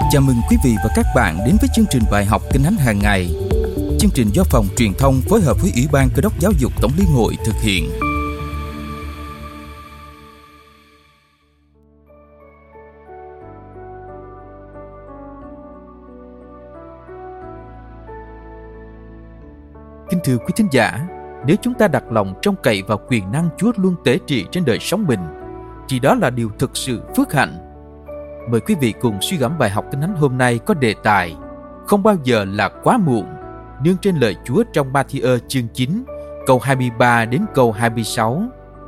Chào mừng quý vị và các bạn đến với chương trình bài học Kinh Thánh hàng ngày. Chương trình do Phòng Truyền thông phối hợp với Ủy ban Cơ đốc Giáo dục Tổng liên hội thực hiện. Kính thưa quý thính giả, nếu chúng ta đặt lòng trông cậy vào quyền năng Chúa luôn tế trị trên đời sống mình, thì đó là điều thực sự phước hạnh. Mời quý vị cùng suy gẫm bài học Kinh Thánh hôm nay có đề tài Không bao giờ là quá muộn, nương trên lời Chúa trong Ma-thi-ơ chương 9, câu 23 đến câu 26.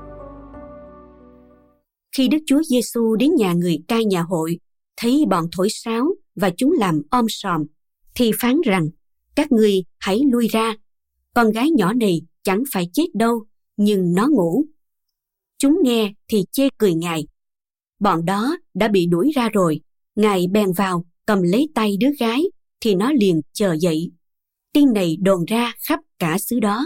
Khi Đức Chúa Giêsu đến nhà người cai nhà hội, thấy bọn thổi sáo và chúng làm om sòm, thì phán rằng: các ngươi hãy lui ra, con gái nhỏ này chẳng phải chết đâu, nhưng nó ngủ. Chúng nghe thì chê cười Ngài. Bọn đó đã bị đuổi ra rồi, Ngài bèn vào, cầm lấy tay đứa gái, thì nó liền chờ dậy. Tin này đồn ra khắp cả xứ đó.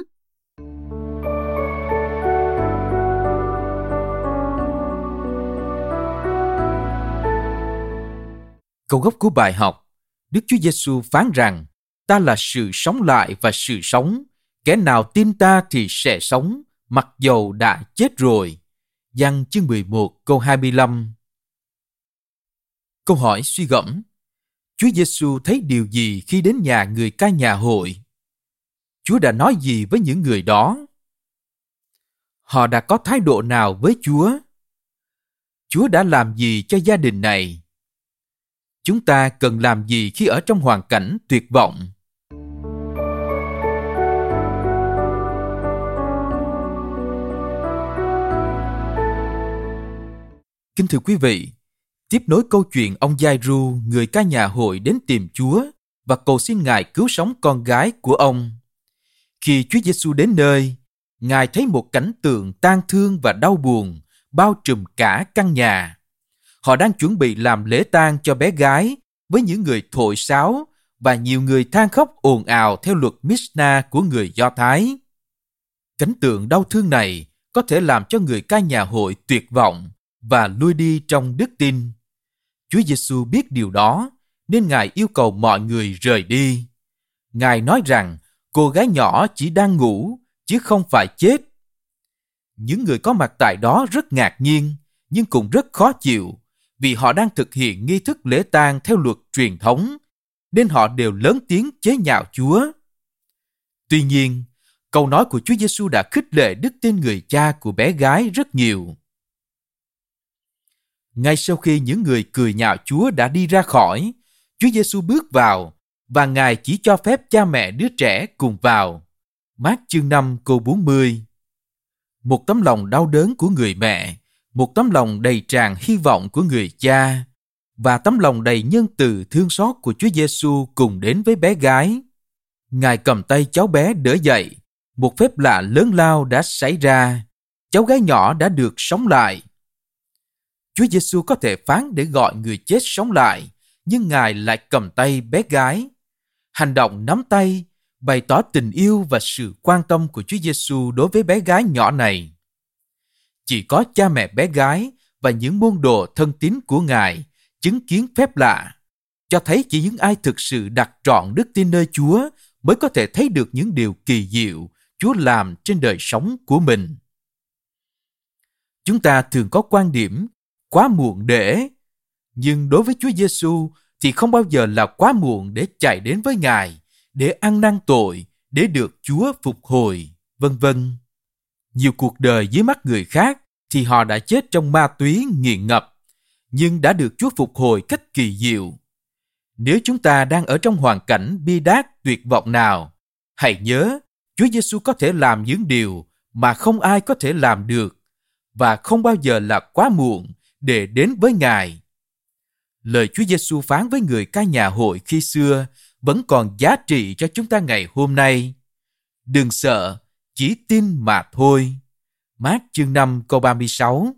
Câu gốc của bài học, Đức Chúa Giêsu phán rằng: ta là sự sống lại và sự sống, kẻ nào tin ta thì sẽ sống, mặc dầu đã chết rồi. Giăng chương 11 câu 25. Câu hỏi suy gẫm: Chúa Giêsu thấy điều gì khi đến nhà người cai nhà hội? Chúa đã nói gì với những người đó? Họ đã có thái độ nào với Chúa? Chúa đã làm gì cho gia đình này? Chúng ta cần làm gì khi ở trong hoàn cảnh tuyệt vọng? Kính thưa quý vị, tiếp nối câu chuyện ông Giai-ru, người cai nhà hội đến tìm Chúa và cầu xin Ngài cứu sống con gái của ông. Khi Chúa Giêsu đến nơi, Ngài thấy một cảnh tượng tang thương và đau buồn bao trùm cả căn nhà. Họ đang chuẩn bị làm lễ tang cho bé gái với những người thổi sáo và nhiều người than khóc ồn ào theo luật Mishnah của người Do Thái. Cảnh tượng đau thương này có thể làm cho người cai nhà hội tuyệt vọng và lui đi trong đức tin. Chúa Giêsu biết điều đó, nên Ngài yêu cầu mọi người rời đi. Ngài nói rằng cô gái nhỏ chỉ đang ngủ, chứ không phải chết. Những người có mặt tại đó rất ngạc nhiên, nhưng cũng rất khó chịu, vì họ đang thực hiện nghi thức lễ tang theo luật truyền thống, nên họ đều lớn tiếng chế nhạo Chúa. Tuy nhiên, câu nói của Chúa Giêsu đã khích lệ đức tin người cha của bé gái rất nhiều. Ngay sau khi những người cười nhạo Chúa đã đi ra khỏi, Chúa Giêsu bước vào và Ngài chỉ cho phép cha mẹ đứa trẻ cùng vào. Mác chương 5 câu 40. Một tấm lòng đau đớn của người mẹ, một tấm lòng đầy tràn hy vọng của người cha và tấm lòng đầy nhân từ thương xót của Chúa Giêsu cùng đến với bé gái. Ngài cầm tay cháu bé đỡ dậy. Một phép lạ lớn lao đã xảy ra. Cháu gái nhỏ đã được sống lại. Chúa Giêsu có thể phán để gọi người chết sống lại, nhưng Ngài lại cầm tay bé gái. Hành động nắm tay bày tỏ tình yêu và sự quan tâm của Chúa Giêsu đối với bé gái nhỏ này. Chỉ có cha mẹ bé gái và những môn đồ thân tín của Ngài chứng kiến phép lạ, cho thấy chỉ những ai thực sự đặt trọn đức tin nơi Chúa mới có thể thấy được những điều kỳ diệu Chúa làm trên đời sống của mình. Chúng ta thường có quan điểm quá muộn để, nhưng đối với Chúa Giêsu thì không bao giờ là quá muộn để chạy đến với Ngài, để ăn năn tội, để được Chúa phục hồi, vân vân. Nhiều cuộc đời dưới mắt người khác thì họ đã chết trong ma túy nghiện ngập, nhưng đã được Chúa phục hồi cách kỳ diệu. Nếu chúng ta đang ở trong hoàn cảnh bi đát tuyệt vọng nào, hãy nhớ Chúa Giêsu có thể làm những điều mà không ai có thể làm được, và không bao giờ là quá muộn để đến với Ngài. Lời Chúa Giêsu phán với người cai nhà hội khi xưa vẫn còn giá trị cho chúng ta ngày hôm nay. Đừng sợ, chỉ tin mà thôi. Mác chương 5 câu 36.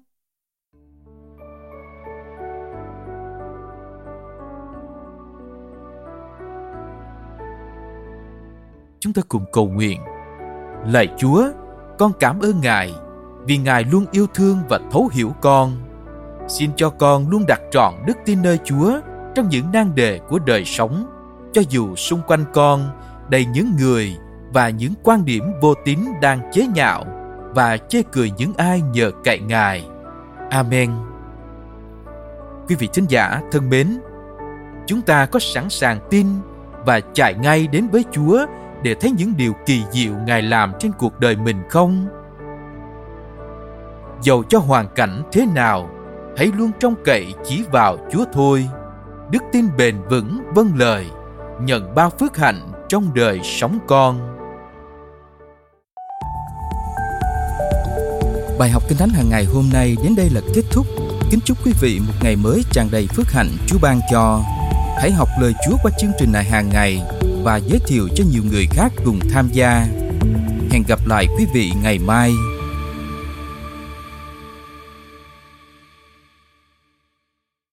Chúng ta cùng cầu nguyện. Lạy Chúa, con cảm ơn Ngài vì Ngài luôn yêu thương và thấu hiểu con. Xin cho con luôn đặt trọn đức tin nơi Chúa trong những nan đề của đời sống, cho dù xung quanh con đầy những người và những quan điểm vô tín đang chế nhạo và chê cười những ai nhờ cậy Ngài. Amen. Quý vị thính giả thân mến, chúng ta có sẵn sàng tin và chạy ngay đến với Chúa để thấy những điều kỳ diệu Ngài làm trên cuộc đời mình không? Dầu cho hoàn cảnh thế nào, hãy luôn trông cậy chỉ vào Chúa thôi. Đức tin bền vững vâng lời, nhận bao phước hạnh trong đời sống con. Bài học Kinh Thánh hàng ngày hôm nay đến đây là kết thúc. Kính chúc quý vị một ngày mới tràn đầy phước hạnh Chúa ban cho. Hãy học lời Chúa qua chương trình này hàng ngày và giới thiệu cho nhiều người khác cùng tham gia. Hẹn gặp lại quý vị ngày mai.